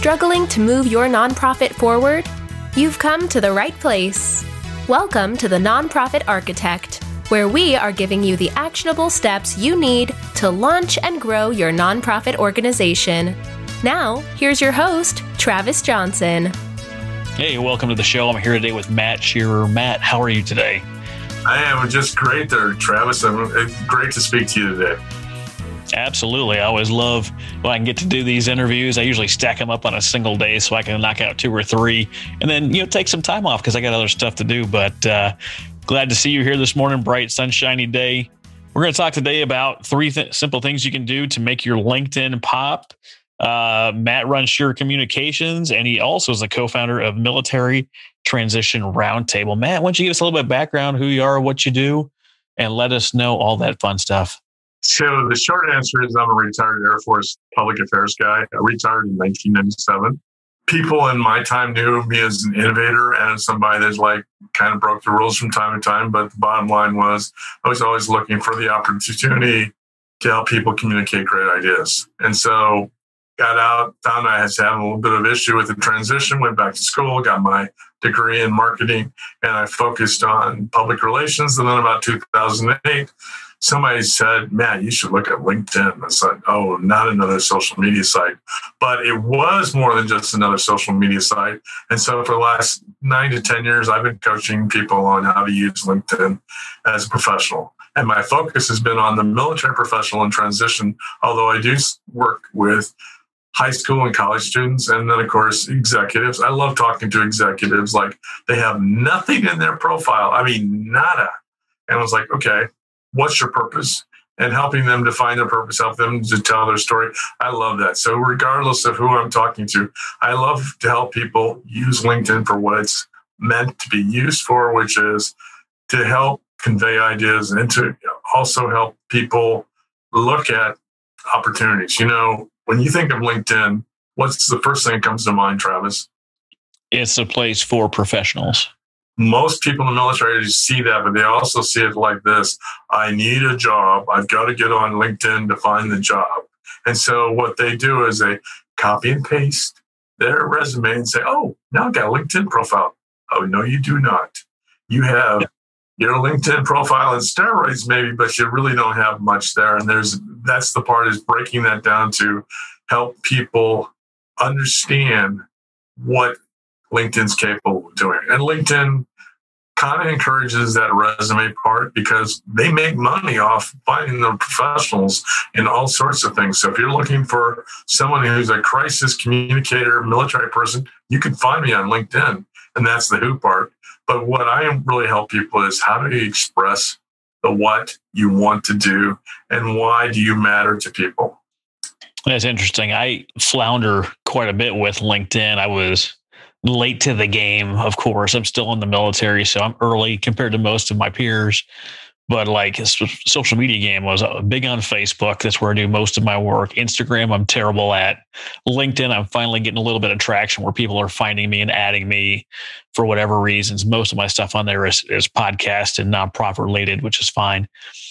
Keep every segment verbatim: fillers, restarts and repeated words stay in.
Struggling to move your nonprofit forward? You've come to the right place. Welcome to the Nonprofit Architect, where we are giving you the actionable steps you need to launch and grow your nonprofit organization. Now, here's your host, Travis Johnson. Hey, welcome to the show. I'm here today with Matt Shearer. Matt, how are you today? I am just great there, Travis. I'm, it's great to speak to you today. Absolutely. I always love when I can get to do these interviews. I usually stack them up on a single day so I can knock out two or three and then, you know, take some time off because I got other stuff to do. But uh, glad to see you here this morning. Bright, sunshiny day. We're going to talk today about three th- simple things you can do to make your LinkedIn pop. Uh, Matt runs Shearer Communications, and he also is the co-founder of Military Transition Roundtable. Matt, why don't you give us a little bit of background, who you are, what you do, and let us know all that fun stuff. So the short answer is I'm a retired Air Force public affairs guy. I retired in nineteen ninety-seven. People in my time knew me as an innovator and somebody that's like kind of broke the rules from time to time. But the bottom line was I was always looking for the opportunity to help people communicate great ideas. And so got out, found I was having a little bit of issue with the transition, went back to school, got my degree in marketing, and I focused on public relations. And then about two thousand eight, somebody said, "Man, you should look at LinkedIn." I said, "Oh, not another social media site." But it was more than just another social media site. And so for the last nine to ten years, I've been coaching people on how to use LinkedIn as a professional. And my focus has been on the military professional in transition, although I do work with high school and college students, and then, of course, executives. I love talking to executives like they have nothing in their profile. I mean, nada. And I was like, okay, what's your purpose? And helping them to find their purpose, help them to tell their story. I love that. So regardless of who I'm talking to, I love to help people use LinkedIn for what it's meant to be used for, which is to help convey ideas and to also help people look at opportunities. You know, when you think of LinkedIn, what's the first thing that comes to mind, Travis? It's a place for professionals. Most people in the military see that, but they also see it like this. I need a job. I've got to get on LinkedIn to find the job. And so what they do is they copy and paste their resume and say, oh, now I've got a LinkedIn profile. Oh, no, you do not. You have yeah. your LinkedIn profile in steroids maybe, but you really don't have much there. And there's that's the part is breaking that down to help people understand what LinkedIn's capable of doing. And LinkedIn kind of encourages that resume part because they make money off finding the professionals in all sorts of things. So if you're looking for someone who's a crisis communicator, military person, you can find me on LinkedIn. And that's the who part. But what I really help people is how do you express the what you want to do and why do you matter to people? That's interesting. I flounder quite a bit with LinkedIn. I was late to the game, of course. I'm still in the military, so I'm early compared to most of my peers. But like social media game was big on Facebook. That's where I do most of my work. Instagram, I'm terrible at. LinkedIn, I'm finally getting a little bit of traction where people are finding me and adding me for whatever reasons. Most of my stuff on there is, is podcast and nonprofit related, which is fine.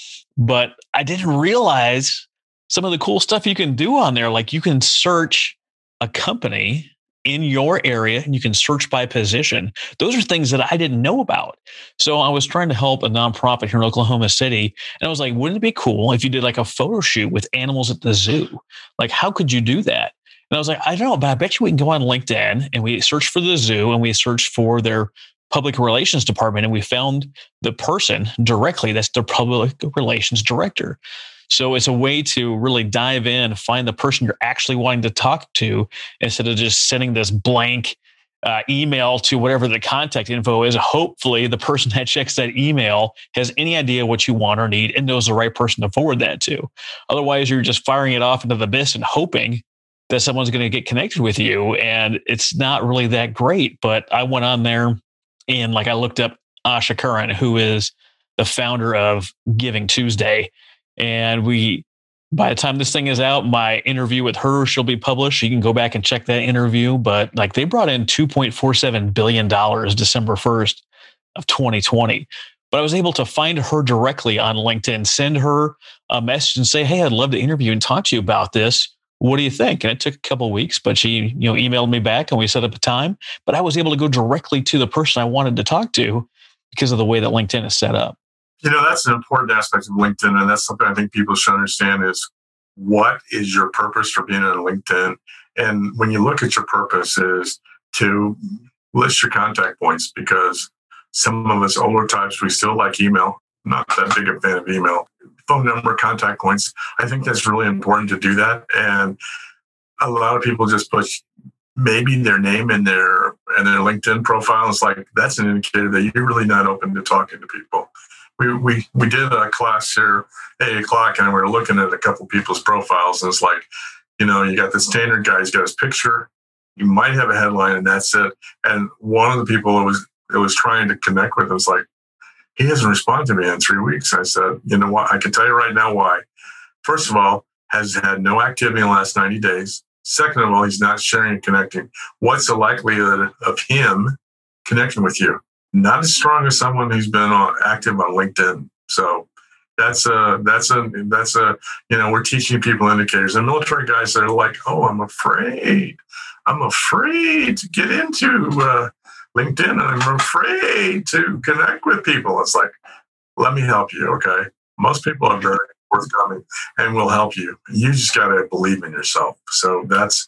But I didn't realize some of the cool stuff you can do on there. Like you can search a company in your area and you can search by position. Those are things that I didn't know about. So I was trying to help a nonprofit here in Oklahoma City. And I was like, wouldn't it be cool if you did like a photo shoot with animals at the zoo? Like, how could you do that? And I was like, I don't know, but I bet you we can go on LinkedIn and we search for the zoo and we search for their public relations department. And we found the person directly. That's their public relations director. So it's a way to really dive in, find the person you're actually wanting to talk to instead of just sending this blank uh, email to whatever the contact info is. Hopefully the person that checks that email has any idea what you want or need and knows the right person to forward that to. Otherwise, you're just firing it off into the abyss and hoping that someone's going to get connected with you. And it's not really that great. But I went on there and like I looked up Asha Curran, who is the founder of Giving Tuesday. And we, by the time this thing is out, my interview with her, she'll be published. You can go back and check that interview. But like they brought in two point four seven billion dollars December first of twenty twenty. But I was able to find her directly on LinkedIn, send her a message and say, hey, I'd love to interview and talk to you about this. what do you think? And it took a couple of weeks, but she, you know, emailed me back and we set up a time. But I was able to go directly to the person I wanted to talk to because of the way that LinkedIn is set up. You know, that's an important aspect of LinkedIn. And that's something I think people should understand is what is your purpose for being on LinkedIn? And when you look at your purpose is to list your contact points, because some of us older types, we still like email. Not that big a fan of email. Phone number, contact points. I think that's really important to do that. And a lot of people just put maybe their name in their in their LinkedIn profile. It's like, that's an indicator that you're really not open to talking to people. We we we did a class here at eight o'clock, and we were looking at a couple people's profiles, and it's like, you know, you got the standard guy, he's got his picture, you might have a headline, and that's it. And one of the people that was that was trying to connect with was like, he hasn't responded to me in three weeks. I said, you know what? I can tell you right now why. First of all, has had no activity in the last ninety days. Second of all, he's not sharing and connecting. What's the likelihood of him connecting with you? Not as strong as someone who's been on, active on LinkedIn. So that's a, that's a, that's a, you know, we're teaching people indicators. And military guys that are like, oh, I'm afraid. I'm afraid to get into uh, LinkedIn. I'm afraid to connect with people. It's like, let me help you, okay? Most people are very forthcoming and will help you. You just got to believe in yourself. So that's,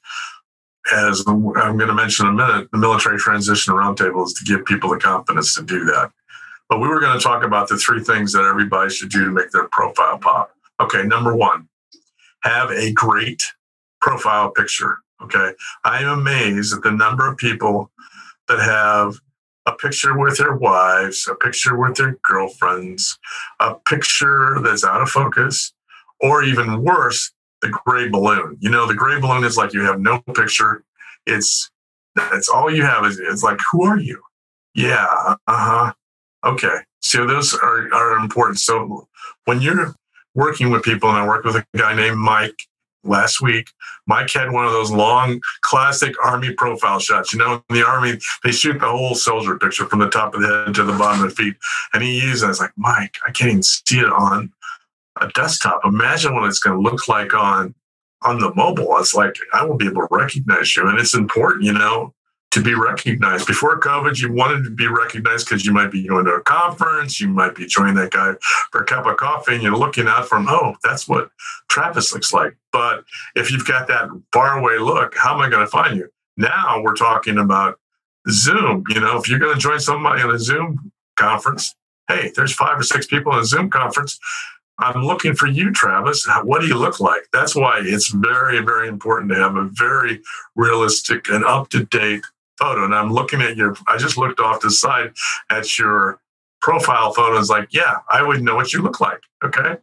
as I'm going to mention in a minute, the military transition roundtable is to give people the confidence to do that. But we were going to talk about the three things that everybody should do to make their profile pop. Okay, number one, have a great profile picture. Okay, I am amazed at the number of people that have a picture with their wives, a picture with their girlfriends, a picture that's out of focus, or even worse, the gray balloon. You know, the gray balloon is like you have no picture. It's that's all you have. Is it's like, who are you? Yeah, uh-huh. Okay. So those are, are important. So when you're working with people, and I worked with a guy named Mike last week, Mike had one of those long classic Army profile shots. You know, in the Army, they shoot the whole soldier picture from the top of the head to the bottom of the feet. And he used it. I was like, Mike, I can't even see it on a desktop. Imagine what it's going to look like on, on the mobile. It's like, I will be able to recognize you. And it's important, you know, to be recognized. Before COVID, you wanted to be recognized because you might be going to a conference, you might be joining that guy for a cup of coffee, and you're looking out from, oh, that's what Travis looks like. But if you've got that faraway look, how am I going to find you? Now we're talking about Zoom. You know, if you're going to join somebody on a Zoom conference, hey, there's five or six people in a Zoom conference. I'm looking for you, Travis. What do you look like? That's why it's very, very important to have a very realistic and up-to-date photo. And I'm looking at your, I just looked off the side at your profile photo. It's like, yeah, I would know what you look like. Okay.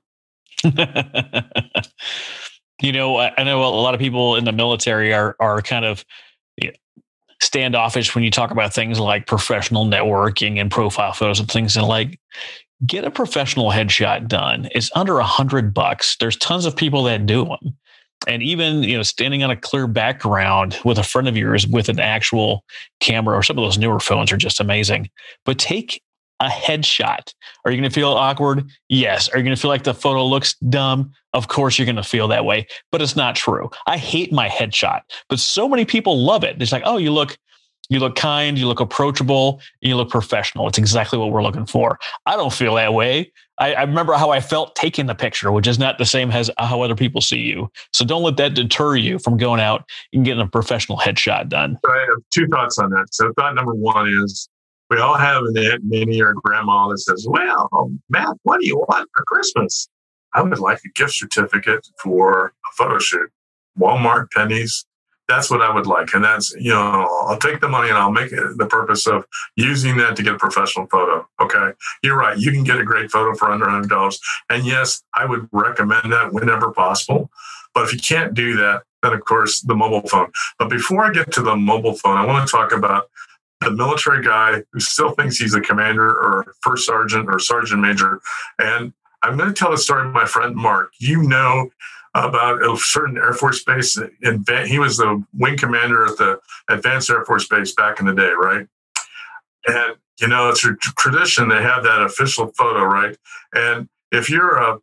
You know, I know a lot of people in the military are, are kind of standoffish when you talk about things like professional networking and profile photos and things, and like, get a professional headshot done. It's under a hundred bucks. There's tons of people that do them. And even, you know, standing on a clear background with a friend of yours with an actual camera, or some of those newer phones are just amazing. But take a headshot. Are you going to feel awkward? Yes. Are you going to feel like the photo looks dumb? Of course you're going to feel that way, but it's not true. I hate my headshot, but so many people love it. It's like, oh, you look You look kind, you look approachable, you look professional. It's exactly what we're looking for. I don't feel that way. I, I remember how I felt taking the picture, which is not the same as how other people see you. So don't let that deter you from going out and getting a professional headshot done. I have two thoughts on that. So thought number one is, we all have an Aunt Minnie or grandma that says, well, Matt, what do you want for Christmas? I would like a gift certificate for a photo shoot. Walmart, Pennies. That's what I would like. And that's, you know, I'll take the money and I'll make it the purpose of using that to get a professional photo. Okay. You're right. You can get a great photo for under one hundred dollars. And yes, I would recommend that whenever possible. But if you can't do that, then of course the mobile phone. But before I get to the mobile phone, I want to talk about the military guy who still thinks he's a commander or first sergeant or sergeant major. And I'm going to tell the story of my friend Mark. You know about a certain Air Force base. In, he was the wing commander at the Advanced Air Force Base back in the day, right? And, you know, it's a tradition. They have that official photo, right? And if you're a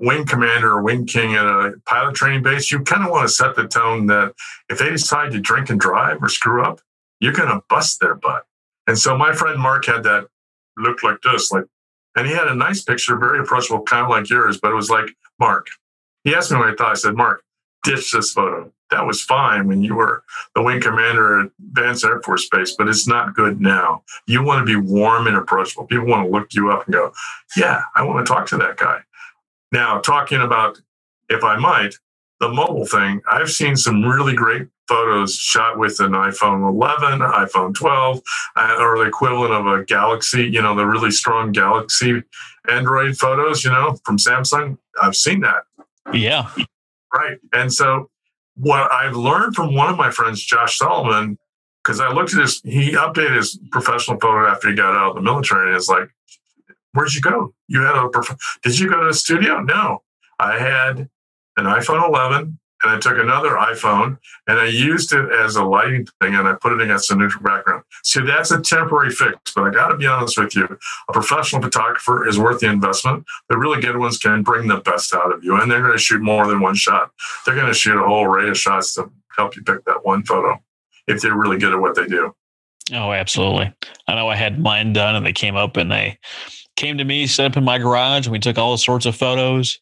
wing commander or wing king at a pilot training base, you kind of want to set the tone that if they decide to drink and drive or screw up, you're going to bust their butt. And so my friend Mark had that look like this, like, and he had a nice picture, very approachable, kind of like yours, but it was like, Mark, he asked me what I thought. I said, Mark, ditch this photo. That was fine when you were the wing commander at Vance Air Force Base, but it's not good now. You want to be warm and approachable. People want to look you up and go, yeah, I want to talk to that guy. Now, talking about, if I might, the mobile thing, I've seen some really great photos shot with an iPhone eleven, iPhone twelve, uh, or the equivalent of a Galaxy, you know, the really strong Galaxy Android photos, you know, from Samsung. I've seen that. Yeah. Right. And so what I've learned from one of my friends, Josh Solomon, because I looked at his, he updated his professional photo after he got out of the military, and it's like, where'd you go? You had a, did you go to a studio? No, I had an iPhone eleven, and I took another iPhone and I used it as a lighting thing, and I put it against a neutral background. So that's a temporary fix, but I got to be honest with you, a professional photographer is worth the investment. The really good ones can bring the best out of you, and they're going to shoot more than one shot. They're going to shoot a whole array of shots to help you pick that one photo if they're really good at what they do. Oh, absolutely. I know I had mine done, and they came up and they came to me, set up in my garage, and we took all sorts of photos,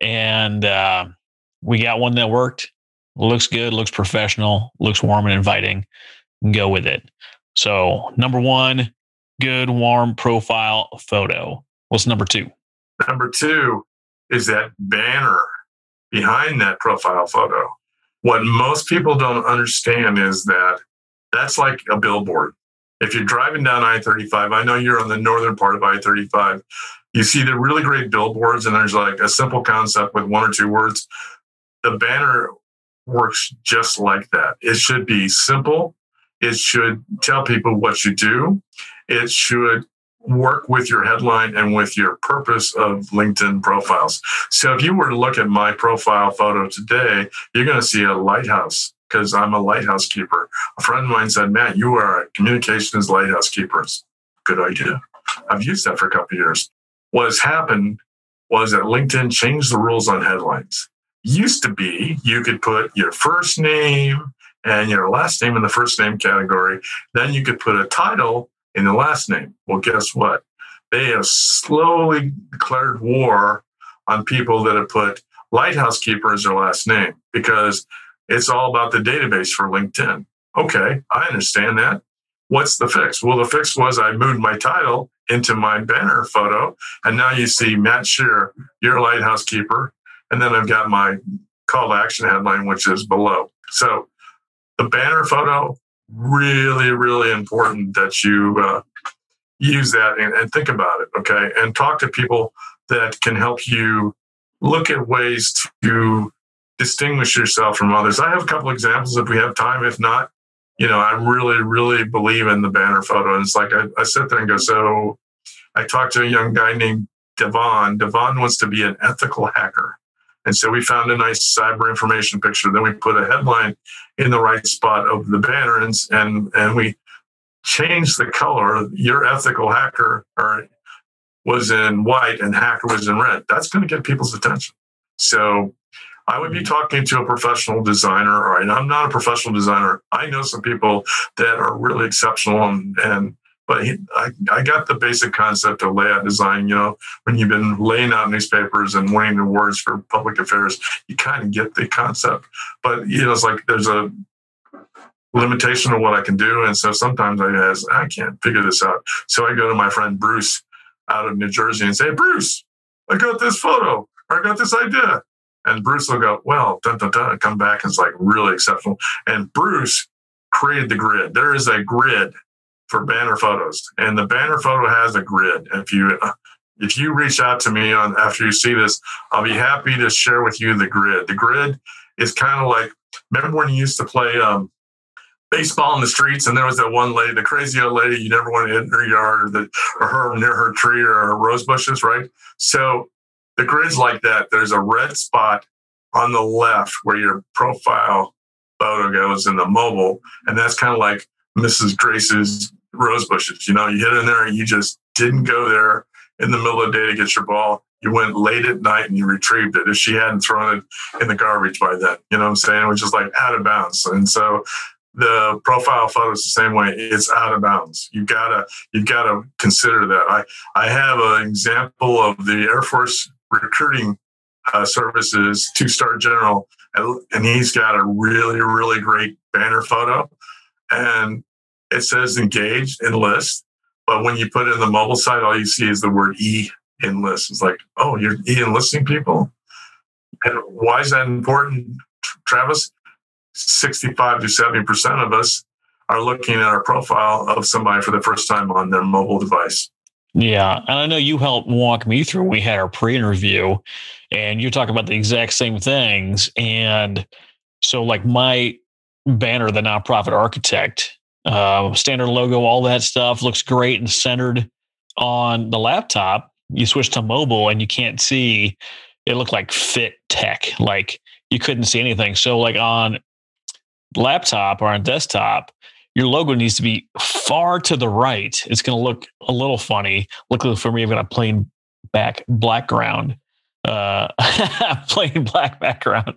and uh, we got one that worked. Looks good, looks professional, looks warm and inviting. Go with it. So number one, good, warm profile photo. What's number two? Number two is that banner behind that profile photo. What most people don't understand is that that's like a billboard. If you're driving down I thirty-five, I know you're on the northern part of I thirty-five, you see the really great billboards, and there's like a simple concept with one or two words. The banner works just like that. It should be simple. It should tell people what you do. It should work with your headline and with your purpose of LinkedIn profiles. So if you were to look at my profile photo today, you're going to see a lighthouse, because I'm a lighthouse keeper. A friend of mine said, Matt, you are a communications lighthouse keeper. Good idea. I've used that for a couple of years. What has happened was that LinkedIn changed the rules on headlines. Used to be, you could put your first name and your last name in the first name category. Then you could put a title in the last name. Well, guess what? They have slowly declared war on people that have put lighthouse keeper as their last name, because it's all about the database for LinkedIn. Okay, I understand that. What's the fix? Well, the fix was I moved my title into my banner photo, and now you see Matt Shearer, your lighthouse keeper, and then I've got my call to action headline, which is below. So the banner photo, really, really important that you uh, use that and, and think about it, okay? And talk to people that can help you look at ways to distinguish yourself from others. I have a couple examples if we have time. If not, you know, I really, really believe in the banner photo. And it's like I, I sit there and go, so I talked to a young guy named Devon. Devon wants to be an ethical hacker. And so we found a nice cyber information picture. Then we put a headline in the right spot of the banner, and and, and we changed the color. Your ethical hacker or was in white and hacker was in red. That's going to get people's attention. So I would be talking to a professional designer, or I'm not a professional designer. I know some people that are really exceptional, and, and but he, I, I got the basic concept of layout design. You know, when you've been laying out newspapers and winning awards for public affairs, you kind of get the concept. But you know, it's like there's a limitation of what I can do, and so sometimes I ask, I can't figure this out. So I go to my friend Bruce out of New Jersey and say, Bruce, I got this photo, or I got this idea. And Bruce will go, well, dun, dun, dun, come back, and it's like really exceptional. And Bruce created the grid. There is a grid for banner photos, and the banner photo has a grid. If you if you reach out to me on after you see this, I'll be happy to share with you the grid. The grid is kind of like, remember when you used to play um, baseball in the streets, and there was that one lady, the crazy old lady, you never want to hit in her yard, or, the, or her near her tree or her rose bushes, right? So the grid's like that. There's a red spot on the left where your profile photo goes in the mobile, and that's kind of like Missus Grace's rose bushes. You know, you hit in there and you just didn't go there in the middle of the day to get your ball. you went late at night and you retrieved it if she hadn't thrown it in the garbage by then. You know what I'm saying? Which is like out of bounds. And so the profile photo is the same way. It's out of bounds. You gotta, you gotta consider that. I, I have an example of the Air Force recruiting uh, services two-star general, and, and he's got a really, really great banner photo, and it says engaged, enlist. But when you put it in the mobile site, all you see is the word E, enlist. It's like, oh, you're E enlisting people? And why is that important, Travis? sixty-five to seventy percent of us are looking at our profile of somebody for the first time on their mobile device. Yeah. And I know you helped walk me through, we had our pre-interview and you're talking about the exact same things. And so like my banner, the Nonprofit Architect, uh, standard logo, all that stuff looks great and centered on the laptop. You switch to mobile and you can't see, it looked like fit tech, like you couldn't see anything. So like on laptop or on desktop, your logo needs to be far to the right. It's going to look a little funny. Luckily for me, I've got a plain back background, uh, plain black background.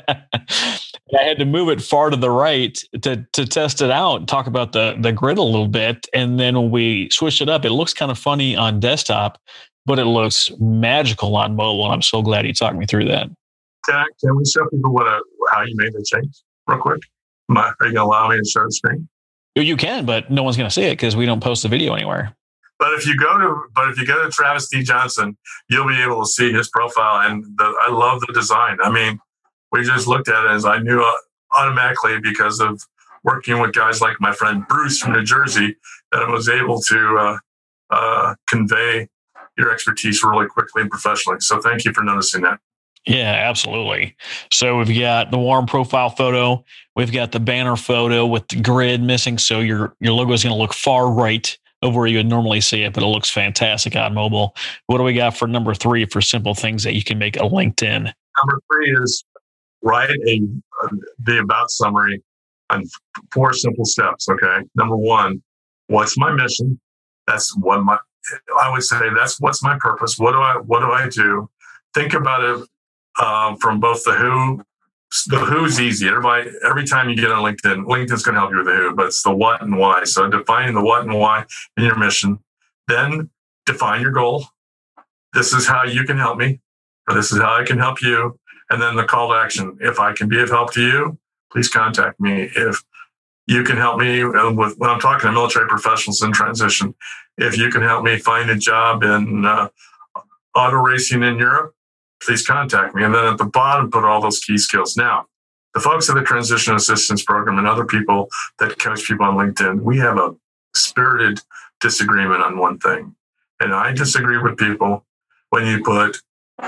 I had to move it far to the right to to test it out and talk about the the grid a little bit. And then when we switch it up, it looks kind of funny on desktop, but it looks magical on mobile. And I'm so glad you talked me through that. Can, can we show people what a, how you made the change real quick? Am I, are you going to allow me to share the screen? You can, but no one's going to see it because we don't post the video anywhere. But if you go to, but if you go to Travis D. Johnson, you'll be able to see his profile. And the, I love the design. I mean, we just looked at it as I knew automatically because of working with guys like my friend Bruce from New Jersey that I was able to uh, uh, convey your expertise really quickly and professionally. So thank you for noticing that. Yeah, absolutely. So we've got the warm profile photo. We've got the banner photo with the grid missing. So your, your logo is going to look far right over where you would normally see it, but it looks fantastic on mobile. What do we got for number three for simple things that you can make a LinkedIn? Number three is write a, a the about summary on four simple steps. Okay. Number one, what's my mission? That's what my, I would say that's what's my purpose. What do I, what do I do? Think about it um, from both the who, the who's easy. Everybody, every time you get on LinkedIn, LinkedIn's going to help you with the who, but it's the what and why. So defining the what and why in your mission, then define your goal. This is how you can help me, or this is how I can help you. And then the call to action. If I can be of help to you, please contact me. If you can help me with, when I'm talking to military professionals in transition, if you can help me find a job in uh, auto racing in Europe, please contact me. And then at the bottom, put all those key skills. Now, the folks at the Transition Assistance Program and other people that coach people on LinkedIn, we have a spirited disagreement on one thing. And I disagree with people when you put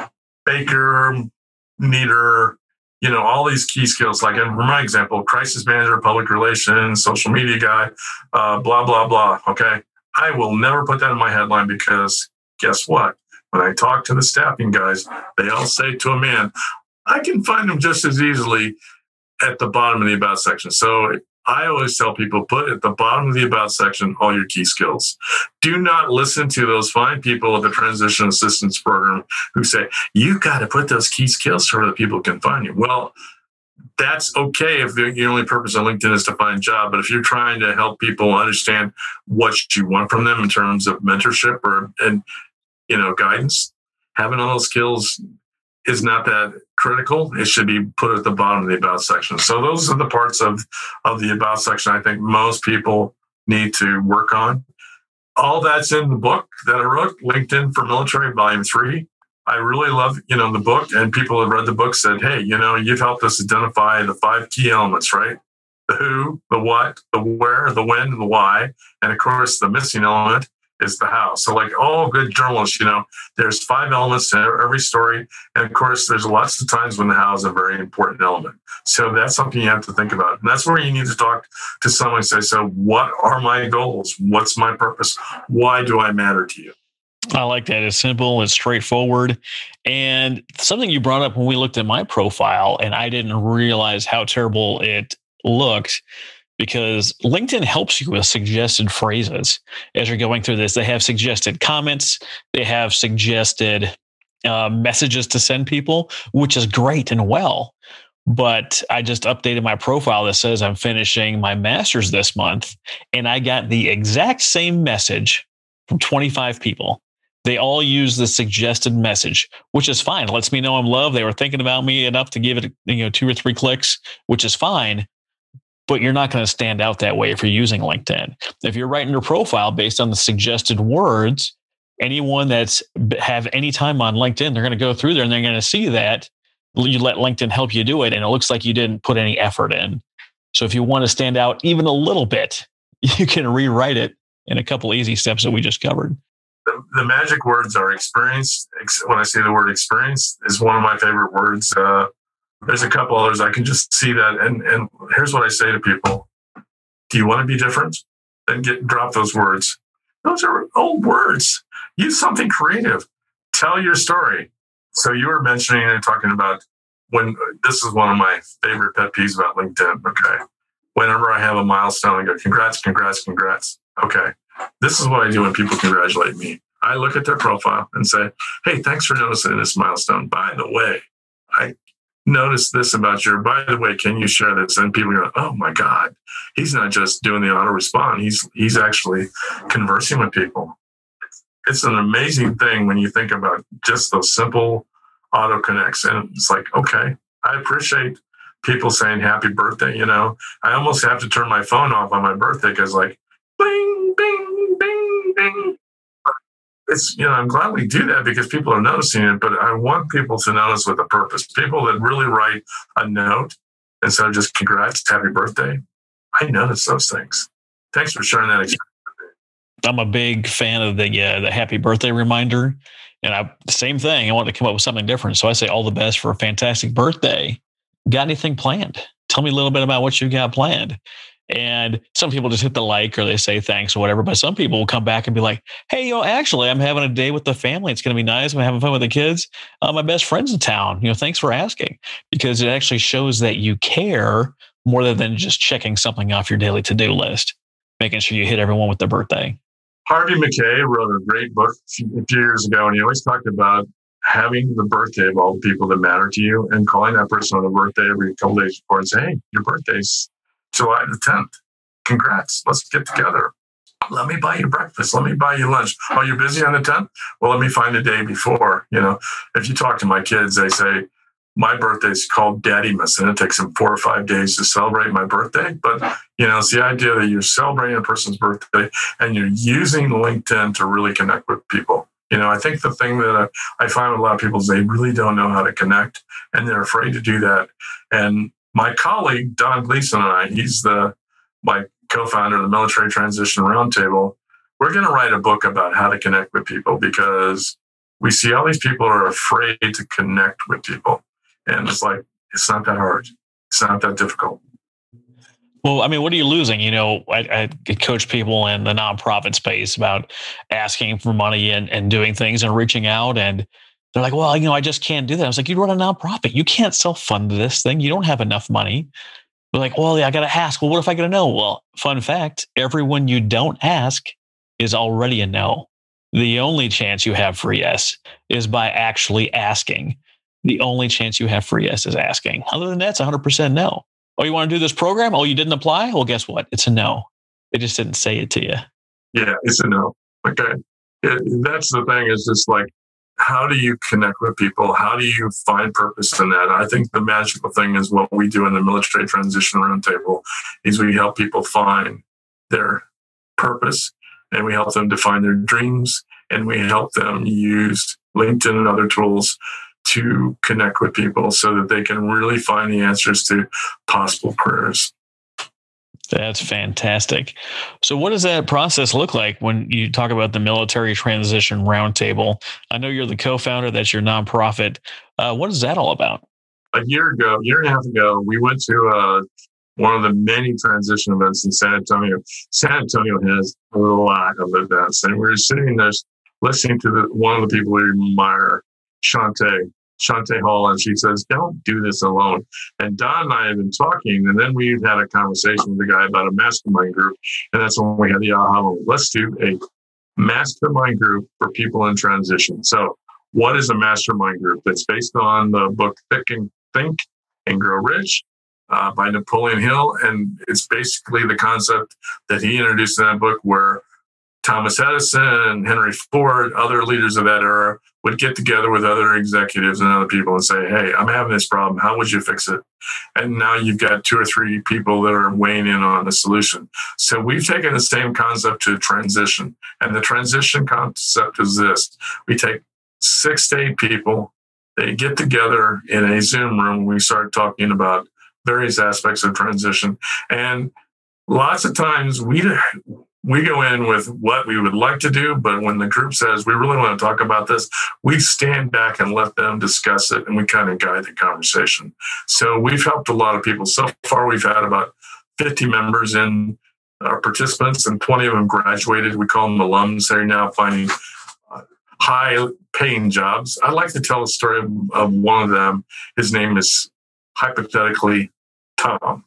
Baker, Neater, you know, all these key skills, like in my example, crisis manager, public relations, social media guy, uh, blah, blah, blah. Okay. I will never put that in my headline because guess what? When I talk to the staffing guys, they all say to a man, I can find them just as easily at the bottom of the about section. So I always tell people, put at the bottom of the about section all your key skills. Do not listen to those fine people at the Transition Assistance Program who say, you got to put those key skills so that people can find you. Well, that's okay if the only purpose of LinkedIn is to find a job. But if you're trying to help people understand what you want from them in terms of mentorship or, and, you know, guidance, having all those skills is not that critical. It should be put at the bottom of the about section. So those are the parts of, of the about section I think most people need to work on. All that's in the book that I wrote, LinkedIn for Military, Volume three. I really love, you know, the book, and people have read the book said, hey, you know, you've helped us identify the five key elements, right? The who, the what, the where, the when, and the why. And of course, the missing element is the how. So like all good journalists, you know, there's five elements to every story. And of course, there's lots of times when the how is a very important element. So that's something you have to think about. And that's where you need to talk to someone and say, so what are my goals? What's my purpose? Why do I matter to you? I like that. It's simple, it's straightforward. And something you brought up when we looked at my profile, and I didn't realize how terrible it looked, because LinkedIn helps you with suggested phrases as you're going through this. They have suggested comments. They have suggested uh, messages to send people, which is great and well. But I just updated my profile that says I'm finishing my master's this month, and I got the exact same message from twenty-five people. They all use the suggested message, which is fine. It lets me know I'm loved. They were thinking about me enough to give it, you know, two or three clicks, which is fine. But you're not going to stand out that way if you're using LinkedIn. If you're writing your profile based on the suggested words, anyone that's have any time on LinkedIn, they're going to go through there and they're going to see that. You let LinkedIn help you do it, and it looks like you didn't put any effort in. So if you want to stand out even a little bit, you can rewrite it in a couple easy steps that we just covered. The, the magic words are experience. When I say the word experience, is one of my favorite words. Uh, there's a couple others I can just see that. And and here's what I say to people: do you want to be different? Then get drop those words. Those are old words. Use something creative. Tell your story. So you were mentioning and talking about when this is one of my favorite pet peeves about LinkedIn. Okay. Whenever I have a milestone, I go, congrats, congrats, congrats. Okay. This is what I do when people congratulate me. I look at their profile and say, hey, thanks for noticing this milestone. By the way, I noticed this about you. By the way, can you share this? And people go, oh my God, he's not just doing the auto respond. He's, he's actually conversing with people. It's an amazing thing when you think about just those simple auto connects. And it's like, okay, I appreciate people saying happy birthday. You know, I almost have to turn my phone off on my birthday because like, bing, bing, bing, bing. It's, you know, I'm glad we do that because people are noticing it, but I want people to notice with a purpose. People that really write a note instead of just congrats, happy birthday. I notice those things. Thanks for sharing that experience. I'm a big fan of the uh, the happy birthday reminder. And I, same thing, I want to come up with something different. So I say all the best for a fantastic birthday. Got anything planned? Tell me a little bit about what you got planned. And some people just hit the like or they say thanks or whatever. But some people will come back and be like, hey, yo, actually, I'm having a day with the family. It's going to be nice. I'm having fun with the kids. Uh, my best friend's in town. You know, thanks for asking. Because it actually shows that you care more than just checking something off your daily to-do list, making sure you hit everyone with their birthday. Harvey McKay wrote a great book a few years ago, and he always talked about having the birthday of all the people that matter to you and calling that person on the birthday every couple days before and say, hey, your birthday's July the tenth. Congrats. Let's get together. Let me buy you breakfast. Let me buy you lunch. Oh, you're busy on the tenth? Well, let me find a day before. You know, if you talk to my kids, they say, my birthday's called Daddymas, and it takes them four or five days to celebrate my birthday. But, you know, it's the idea that you're celebrating a person's birthday and you're using LinkedIn to really connect with people. You know, I think the thing that I find with a lot of people is they really don't know how to connect and they're afraid to do that. And my colleague, Don Gleason, and I, he's the my co-founder of the Military Transition Roundtable. We're going to write a book about how to connect with people because we see all these people are afraid to connect with people. And it's like, it's not that hard. It's not that difficult. Well, I mean, what are you losing? You know, I, I coach people in the nonprofit space about asking for money and, and doing things and reaching out. And they're like, well, you know, I just can't do that. I was like, you run a nonprofit. You can't self-fund this thing. You don't have enough money. They're like, well, yeah, I got to ask. Well, what if I get a no? Well, fun fact, everyone you don't ask is already a no. The only chance you have for yes is by actually asking. The only chance you have for yes is asking. Other than that, it's one hundred percent no. Oh, you want to do this program? Oh, you didn't apply? Well, guess what? It's a no. They just didn't say it to you. Yeah, it's a no. Okay. It, that's the thing is just like, how do you connect with people? How do you find purpose in that? I think the magical thing is what we do in the Military Transition Roundtable is we help people find their purpose and we help them define their dreams and we help them use LinkedIn and other tools to connect with people so that they can really find the answers to possible careers. That's fantastic. So what does that process look like when you talk about the Military Transition Roundtable? I know you're the co-founder, that's your nonprofit. Uh, what is that all about? A year ago, year and a half ago, we went to uh, one of the many transition events in San Antonio. San Antonio has a lot of events. And we were sitting there listening to the, one of the people we admire, Shantae. Shantae Hall, and she says, don't do this alone. And Don and I have been talking, and then we had a conversation with the guy about a mastermind group, and that's when we had the aha moment. Let's do a mastermind group for people in transition. So what is a mastermind group? It's based on the book Think and, Think and Grow Rich uh, by Napoleon Hill. And it's basically the concept that he introduced in that book where Thomas Edison, Henry Ford, other leaders of that era would get together with other executives and other people and say, hey, I'm having this problem. How would you fix it? And now you've got two or three people that are weighing in on the solution. So we've taken the same concept to transition. And the transition concept is this. We take six to eight people, they get together in a Zoom room. We start talking about various aspects of transition. And lots of times we we go in with what we would like to do, but when the group says we really want to talk about this, we stand back and let them discuss it, and we kind of guide the conversation. So we've helped a lot of people. So far, we've had about fifty members in our participants, and twenty of them graduated. We call them alums. They're now finding uh, high-paying jobs. I'd like to tell a story of, of one of them. His name is hypothetically Tom.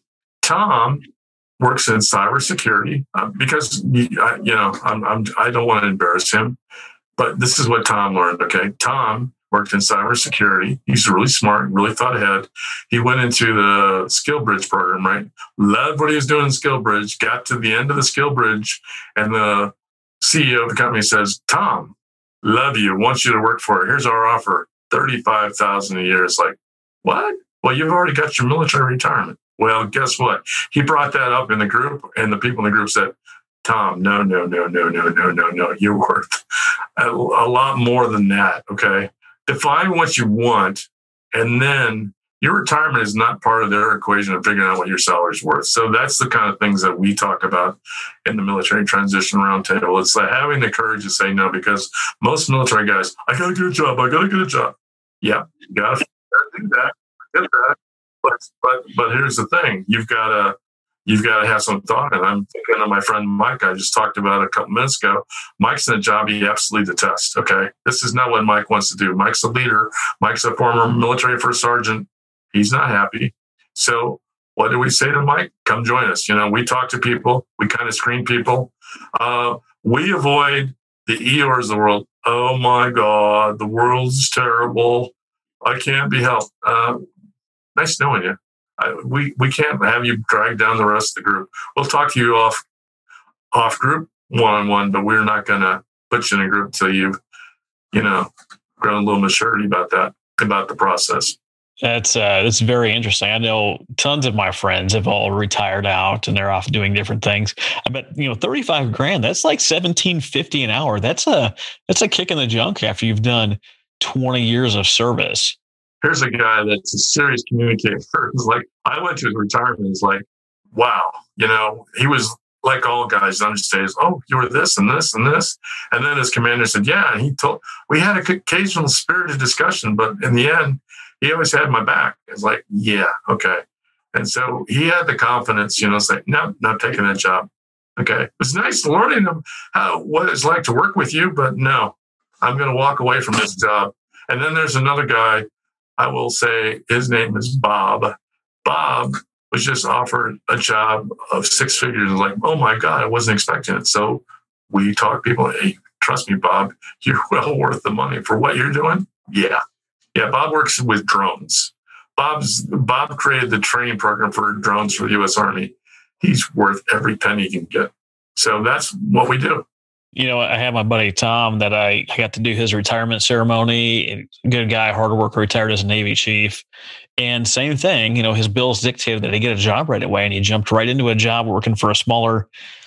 Tom works in cybersecurity uh, because you know I'm, I'm I don't want to embarrass him, but this is what Tom learned. Okay, Tom worked in cybersecurity. He's really smart, really thought ahead. He went into the SkillBridge program, right? Loved what he was doing in SkillBridge. Got to the end of the SkillBridge, and the C E O of the company says, "Tom, love you. Want you to work for it. Here's our offer: thirty-five thousand a year." It's like, what? Well, you've already got your military retirement. Well, guess what? He brought that up in the group, and the people in the group said, Tom, no, no, no, no, no, no, no, no. You're worth a, a lot more than that, okay? Define what you want, and then your retirement is not part of their equation of figuring out what your salary is worth. So that's the kind of things that we talk about in the military transition roundtable. It's like having the courage to say no, because most military guys, I got to get a job, I got to get a job. Yeah, you got to do that. Get that. But, but but here's the thing: you've got to you've got to have some thought. And I'm thinking of my friend Mike. I just talked about a couple minutes ago. Mike's in a job he absolutely detests. Okay, this is not what Mike wants to do. Mike's a leader. Mike's a former military first sergeant. He's not happy. So what do we say to Mike? Come join us. You know, we talk to people. We kind of screen people. Uh, we avoid the Eeyores of the world. Oh my God, the world's terrible. I can't be helped. Uh, Nice knowing you. I, we we can't have you drag down the rest of the group. We'll talk to you off off group one on one, but we're not going to put you in a group until you've you know grown a little maturity about that about the process. That's uh, that's very interesting. I know tons of my friends have all retired out and they're off doing different things. I bet you know thirty-five grand. That's like seventeen fifty an hour. That's a that's a kick in the junk after you've done twenty years of service. Here's a guy that's a serious communicator. It's like, I went to his retirement. It's like, wow, you know, he was like all guys understands. Oh, you were this and this and this. And then his commander said, yeah. And he told, we had an occasional spirited discussion, but in the end, he always had my back. It's like, yeah, okay. And so he had the confidence, you know, say, no, not taking that job. Okay. It was nice learning him how, what it's like to work with you, but no, I'm going to walk away from this job. And then there's another guy, I will say his name is Bob. Bob was just offered a job of six figures. Like, oh my God, I wasn't expecting it. So we talk people, hey, trust me, Bob, you're well worth the money for what you're doing. Yeah. Yeah. Bob works with drones. Bob's Bob created the training program for drones for the U S Army. He's worth every penny he can get. So that's what we do. You know, I have my buddy Tom that I, I got to do his retirement ceremony. Good guy, hard worker, retired as a Navy chief. And same thing, you know, his bills dictated that he get a job right away. And he jumped right into a job working for a smaller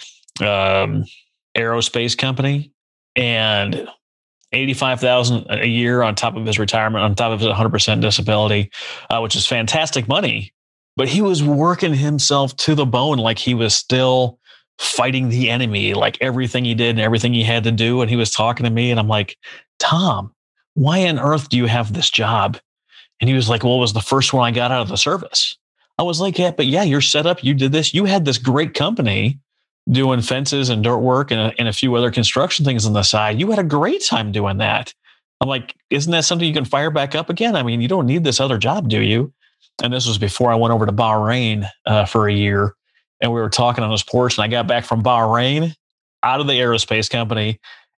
um, aerospace company. And eighty-five thousand dollars a year on top of his retirement, on top of his one hundred percent disability, uh, which is fantastic money. But he was working himself to the bone like he was still fighting the enemy, like everything he did and everything he had to do. And he was talking to me and I'm like, Tom, why on earth do you have this job? And he was like, well, it was the first one I got out of the service. I was like, yeah, but yeah, you're set up. You did this. You had this great company doing fences and dirt work and a, and a few other construction things on the side. You had a great time doing that. I'm like, isn't that something you can fire back up again? I mean, you don't need this other job, do you? And this was before I went over to Bahrain uh, for a year. And we were talking on his porch, and I got back from Bahrain out of the aerospace company,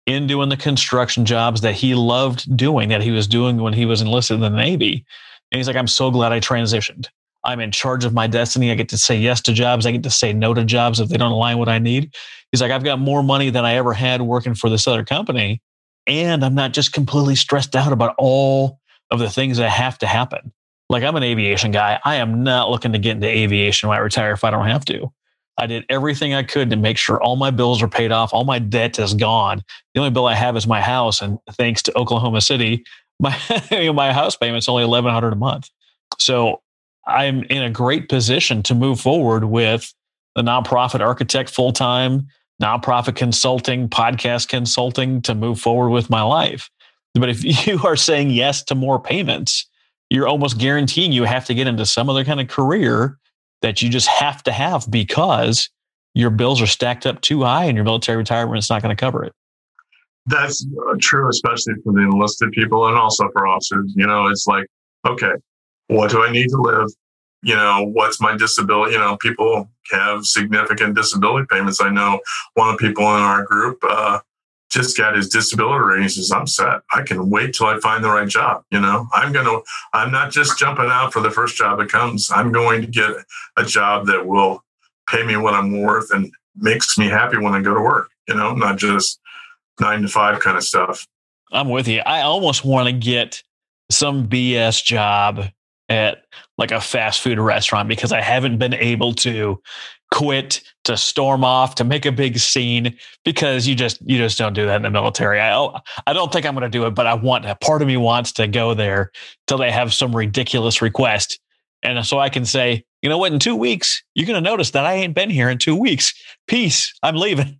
in doing the construction jobs that he loved doing, that he was doing when he was enlisted in the Navy. And he's like, I'm so glad I transitioned. I'm in charge of my destiny. I get to say yes to jobs. I get to say no to jobs if they don't align what I need. He's like, I've got more money than I ever had working for this other company. And I'm not just completely stressed out about all of the things that have to happen. Like, I'm an aviation guy. I am not looking to get into aviation when I retire if I don't have to. I did everything I could to make sure all my bills are paid off. All my debt is gone. The only bill I have is my house. And thanks to Oklahoma City, my, my house payment's only eleven hundred dollars a month. So I'm in a great position to move forward with the nonprofit architect full-time, nonprofit consulting, podcast consulting to move forward with my life. But if you are saying yes to more payments, you're almost guaranteeing you have to get into some other kind of career that you just have to have because your bills are stacked up too high and your military retirement is not going to cover it. That's true, especially for the enlisted people and also for officers. You know, it's like, okay, what do I need to live? You know, what's my disability? You know, people have significant disability payments. I know one of the people in our group uh, just got his disability rating. He says, I'm set. I can wait till I find the right job. You know, I'm going to, I'm not just jumping out for the first job that comes. I'm going to get a job that will pay me what I'm worth and makes me happy when I go to work, you know, not just nine to five kind of stuff. I'm with you. I almost want to get some B S job at like a fast food restaurant because I haven't been able to quit, to storm off, to make a big scene because you just you just don't do that in the military. I I don't think I'm going to do it, but I want a part of me wants to go there till they have some ridiculous request. And so I can say, you know what, in two weeks, you're going to notice that I ain't been here in two weeks. Peace. I'm leaving.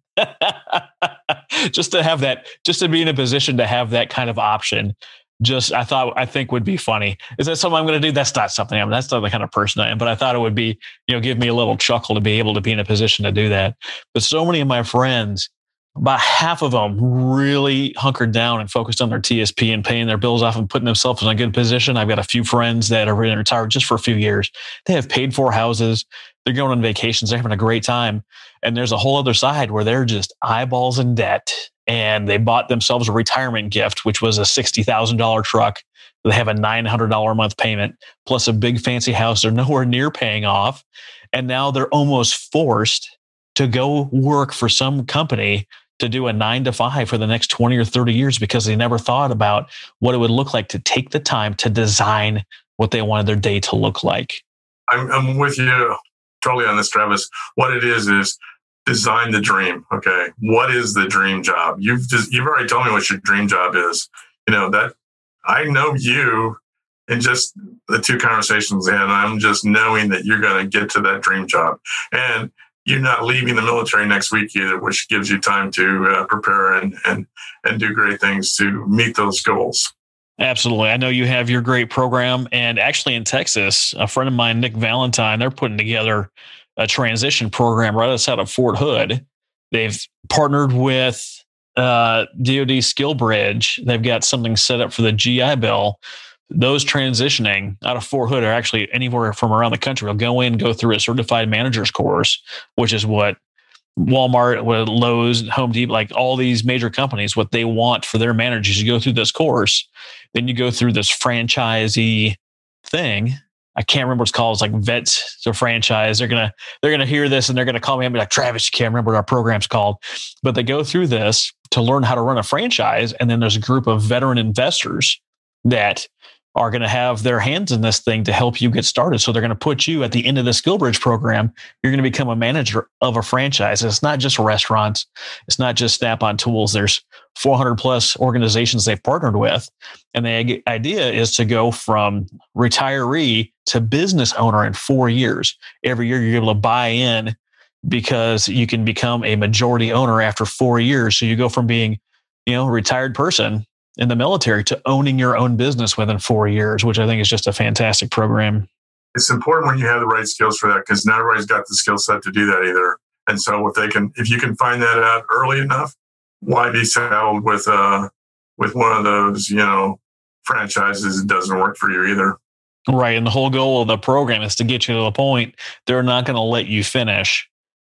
Just to have that, just to be in a position to have that kind of option. Just, I thought, I think would be funny. Is that something I'm going to do? That's not something I'm, that's not the kind of person I am, but I thought it would be, you know, give me a little chuckle to be able to be in a position to do that. But so many of my friends, about half of them really hunkered down and focused on their T S P and paying their bills off and putting themselves in a good position. I've got a few friends that are retired just for a few years. They have paid for houses. They're going on vacations. They're having a great time. And there's a whole other side where they're just eyeballs in debt. And they bought themselves a retirement gift, which was a sixty thousand dollars truck. They have a nine hundred dollars a month payment, plus a big fancy house they're nowhere near paying off. And now they're almost forced to go work for some company to do a nine to five for the next twenty or thirty years because they never thought about what it would look like to take the time to design what they wanted their day to look like. I'm, I'm with you totally on this, Travis. What it is, is design the dream. Okay. What is the dream job? You've just, you've already told me what your dream job is. You know, that I know you in just the two conversations we had, and I'm just knowing that you're going to get to that dream job. And you're not leaving the military next week either, which gives you time to uh, prepare and, and, and do great things to meet those goals. Absolutely. I know you have your great program. And actually in Texas, a friend of mine, Nick Valentine, they're putting together a transition program right outside of Fort Hood. They've partnered with uh, D O D Skill Bridge. They've got something set up for the G I Bill. Those transitioning out of Fort Hood are actually anywhere from around the country. Will go in, go through a certified manager's course, which is what Walmart, what Lowe's, Home Depot, like all these major companies, what they want for their managers. You go through this course, then you go through this franchisee thing. I can't remember what it's called. It's like Vets to Franchise. They're gonna they're gonna hear this and they're gonna call me and be like, Travis, you can't remember what our program's called. But they go through this to learn how to run a franchise, and then there's a group of veteran investors that are going to have their hands in this thing to help you get started. So they're going to put you at the end of the SkillBridge program. You're going to become a manager of a franchise. It's not just restaurants. It's not just Snap-on Tools. There's four hundred plus organizations they've partnered with. And the idea is to go from retiree to business owner in four years. Every year you're able to buy in because you can become a majority owner after four years. So you go from being, you know, a retired person in the military to owning your own business within four years, which I think is just a fantastic program. It's important when you have the right skills for that, because not everybody's got the skill set to do that either. And so if they can, if you can find that out early enough, why be saddled with uh with one of those, you know, franchises that doesn't work for you either? Right. And the whole goal of the program is to get you to the point they're not going to let you finish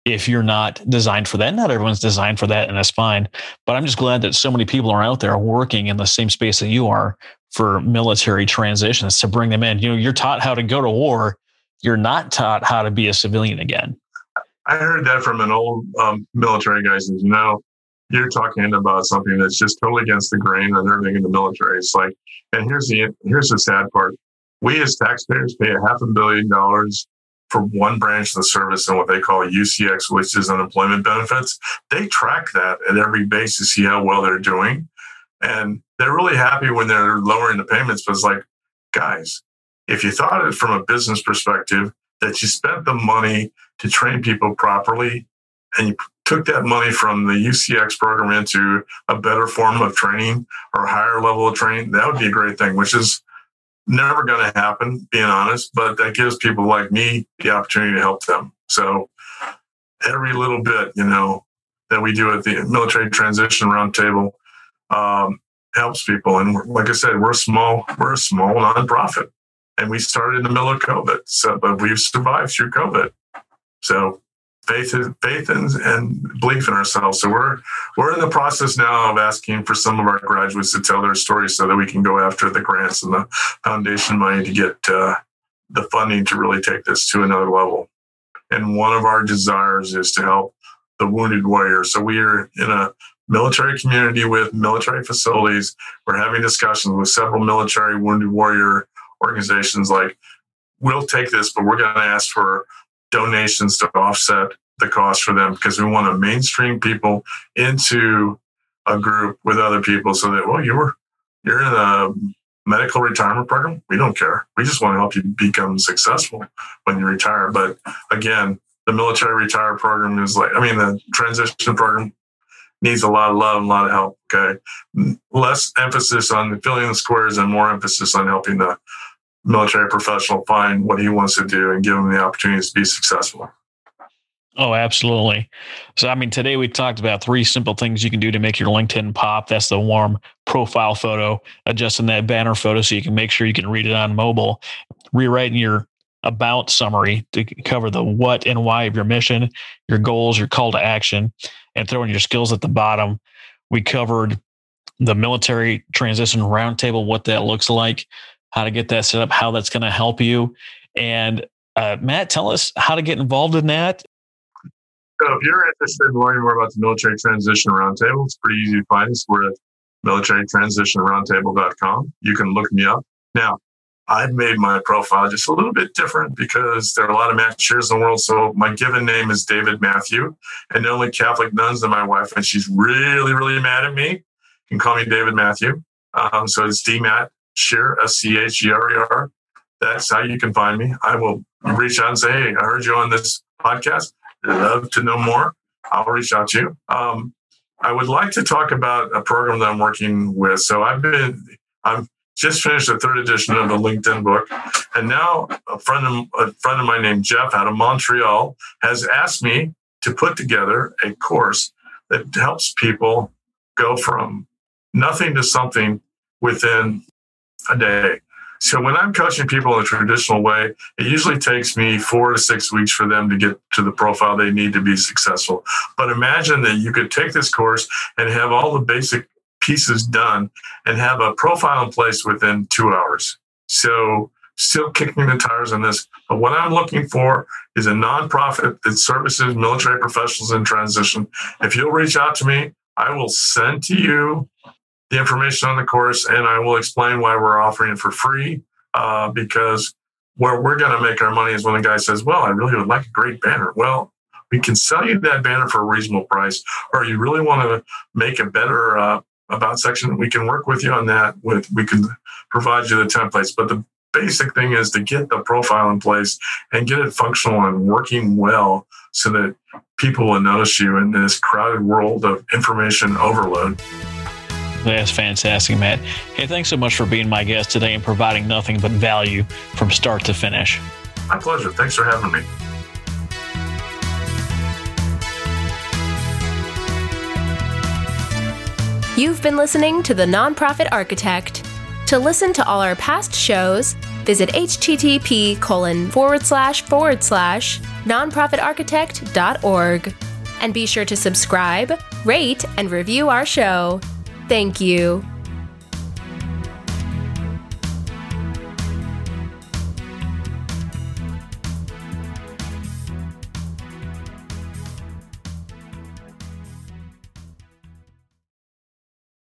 if you're not designed for that. Not everyone's designed for that, and that's fine. But I'm just glad that so many people are out there working in the same space that you are for military transitions to bring them in. You know, you're taught how to go to war. You're not taught how to be a civilian again. I heard that from an old um, military guy. Says, you know, you're talking about something that's just totally against the grain and everything in the military. It's like, and here's the here's the sad part. We as taxpayers pay a half a billion dollars for one branch of the service and what they call U C X, which is unemployment benefits. They track that at every base to see how well they're doing. And they're really happy when they're lowering the payments. But it's like, guys, if you thought it from a business perspective, that you spent the money to train people properly and you took that money from the U C X program into a better form of training or a higher level of training, that would be a great thing, which is never going to happen, being honest, but that gives people like me the opportunity to help them. So every little bit, you know, that we do at the Military Transition Roundtable um, helps people. And we're, like I said, we're a small, we're a small nonprofit, and we started in the middle of COVID. So, but we've survived through COVID. So faith, is, faith and, and belief in ourselves. So we're we're in the process now of asking for some of our graduates to tell their stories so that we can go after the grants and the foundation money to get uh, the funding to really take this to another level. And one of our desires is to help the wounded warrior. So we are in a military community with military facilities. We're having discussions with several military wounded warrior organizations like, we'll take this, but we're going to ask for donations to offset the cost for them, because we want to mainstream people into a group with other people so that, well, you're you're in a medical retirement program. We don't care. We just want to help you become successful when you retire. But again, the military retire program is like, I mean, the transition program needs a lot of love and a lot of help. Okay. Less emphasis on filling the squares and more emphasis on helping the military professional find what he wants to do and give him the opportunities to be successful. Oh, absolutely. So, I mean, today we talked about three simple things you can do to make your LinkedIn pop. That's the warm profile photo, adjusting that banner photo so you can make sure you can read it on mobile, rewriting your about summary to cover the what and why of your mission, your goals, your call to action, and throwing your skills at the bottom. We covered the military transition roundtable, what that looks like, how to get that set up, how that's going to help you. And uh, Matt, tell us how to get involved in that. So if you're interested in learning more about the Military Transition Roundtable, it's pretty easy to find us. We're at military transition roundtable dot com. You can look me up. Now, I've made my profile just a little bit different because there are a lot of Matt Shears in the world. So my given name is David Matthew, and the only Catholic nuns are my wife, and she's really, really mad at me. You can call me David Matthew. Um, so it's D Matt Shear, S C H E R E R. That's how you can find me. I will reach out and say, hey, I heard you on this podcast. I'd love to know more. I'll reach out to you. Um, I would like to talk about a program that I'm working with. So I've been, I've just finished the third edition of the LinkedIn book. And now a friend of, a friend of mine named Jeff out of Montreal has asked me to put together a course that helps people go from nothing to something within a day. So when I'm coaching people in a traditional way, it usually takes me four to six weeks for them to get to the profile they need to be successful. But imagine that you could take this course and have all the basic pieces done and have a profile in place within two hours. So still kicking the tires on this. But what I'm looking for is a nonprofit that services military professionals in transition. If you'll reach out to me, I will send to you the information on the course, and I will explain why we're offering it for free, uh, because where we're going to make our money is when the guy says, well, I really would like a great banner. Well, we can sell you that banner for a reasonable price, or you really want to make a better uh, about section, we can work with you on that. With We can provide you the templates. But the basic thing is to get the profile in place and get it functional and working well so that people will notice you in this crowded world of information overload. That's fantastic, Matt. Hey, thanks so much for being my guest today and providing nothing but value from start to finish. My pleasure. Thanks for having me. You've been listening to The Nonprofit Architect. To listen to all our past shows, visit http colon forward slash forward slash nonprofitarchitect dot org. And be sure to subscribe, rate, and review our show. Thank you.